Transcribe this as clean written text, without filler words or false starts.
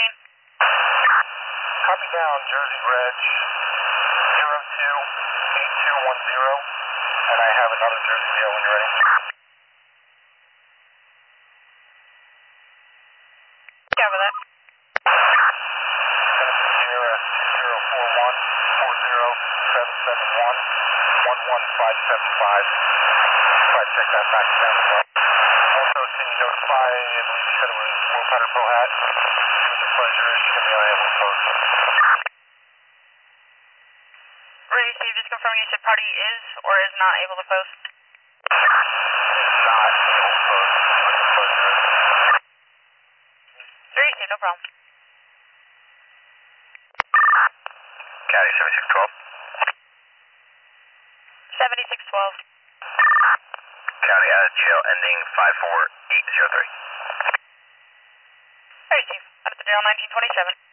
Copy down, Jersey Reg 028210, and I have another Jersey deal when you're ready. Cover that. Sierra 2041-771-11575. Try to check that back down as well. Also, can you notify, I believe you said it was Will Powder Pohat, with the pleasure is she can be unable to post. Rudy, Steve, just confirming you said party is or is not able to post. Is not able to post, with the pleasure is. Rudy, Steve, no problem. Caddy 7612. 7612. County out of jail ending 54803. Rudy, Steve, out of the jail 1927.